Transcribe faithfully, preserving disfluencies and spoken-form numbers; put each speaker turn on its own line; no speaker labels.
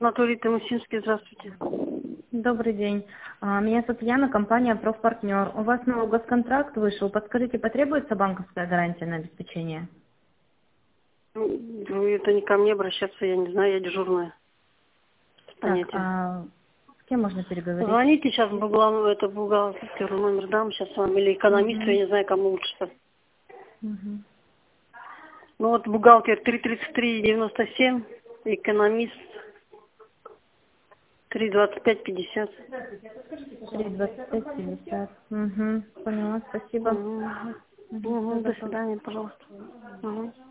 Анатолий Тимусинский, здравствуйте.
Добрый день. А, Меня зовут Яна, компания «Профпартнер». У вас новый госконтракт вышел. Подскажите, потребуется банковская гарантия на обеспечение?
Ну, это не ко мне обращаться, я не знаю, я дежурная.
Так,
Понятия.
а с кем можно переговорить?
Звоните сейчас в бухгал- это бухгалтеру, номер дам сейчас вам, или экономисту,
Мгм.
я не знаю, кому лучше.
Мгм.
Ну вот бухгалтер три тридцать три девяносто семь, экономист три двадцать пять пятьдесят.
три двадцать пять пятьдесят. Угу. Поняла, спасибо.
Угу.
Угу.
Угу.
Всего
До
доброго.
свидания, пожалуйста. Угу.